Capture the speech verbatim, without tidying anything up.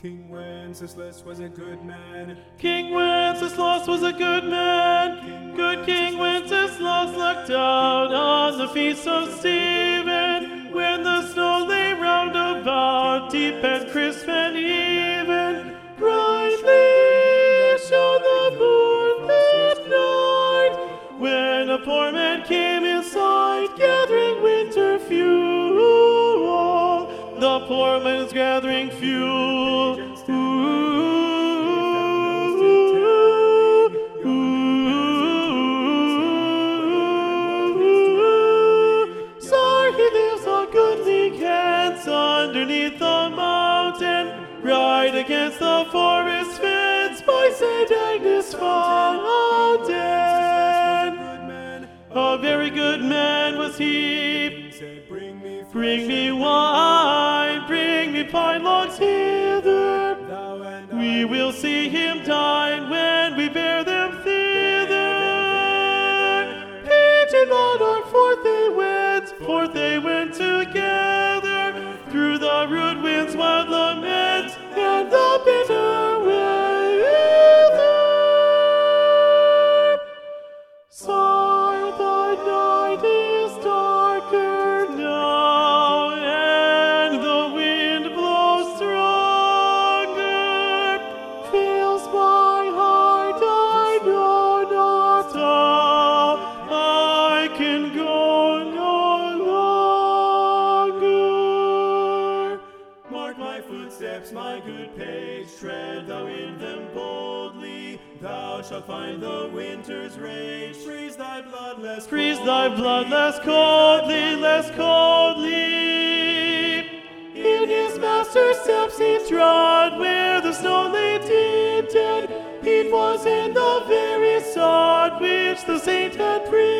King Wenceslas was a good man. King Wenceslas was a good man. Good King Wenceslas looked out on the feast of Stephen, when the snow lay round about, deep and crisp and even. Brightly shone the moon that night, when a poor man came in sight, gathering winter fuel. The poor man is gathering fuel. Ooh, ooh, ooh. So he lives on goodly Kents, underneath the mountain, right against the forest fence, by Saint Agnes fountain. A very good man was he. Bring me wine, bring me pine logs hither. We will see him dine when we bear them thither. Pigeon on our forth they went, forth they went together, through the rude wind's wild lament and the bitter weather. Sigh, the night is darker now, and the wind blows stronger. Fills my heart, I know not how I can go no longer. Mark my footsteps, my good page, tread thou in them boldly. Thou shalt find the winter's rage, freeze thy blood less freeze thy blood less coldly, less coldly. In his master's steps he trod, where the snow lay tinted. It was in the very sod which the saint had preached.